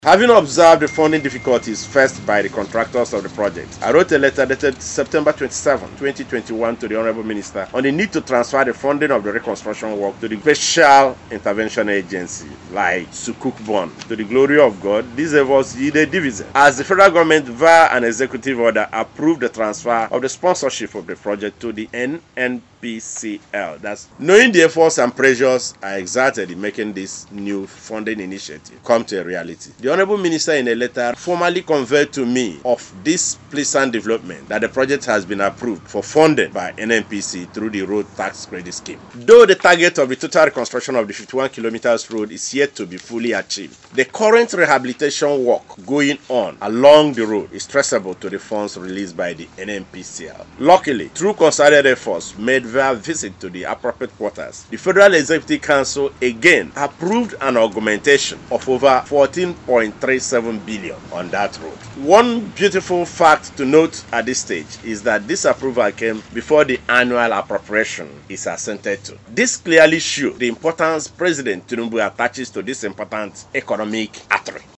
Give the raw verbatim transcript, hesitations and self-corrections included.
Having observed the funding difficulties faced by the contractors of the project, I wrote a letter dated September twenty-seventh, twenty twenty-one to the Honorable Minister on the need to transfer the funding of the reconstruction work to the Special Intervention Agency like Sukuk Bond. To the glory of God, these efforts yielded dividends as the federal government via an executive order approved the transfer of the sponsorship of the project to the N N P C L. That's knowing the efforts and pressures I exerted in making this new funding initiative come to a reality. The Honorable Minister in a letter formally conveyed to me of this pleasant development that the project has been approved for funding by N N P C through the Road Tax Credit Scheme. Though the target of the total reconstruction of the fifty-one kilometers road is yet to be fully achieved, the current rehabilitation work going on along the road is traceable to the funds released by the N N P C L. Luckily, through concerted efforts made via visit to the appropriate quarters, the Federal Executive Council again approved an augmentation of over fourteen point three seven billion on that road. One beautiful fact to note at this stage is that this approval came before the annual appropriation is assented to. This clearly shows the importance President Tinubu attaches to this important economic artery.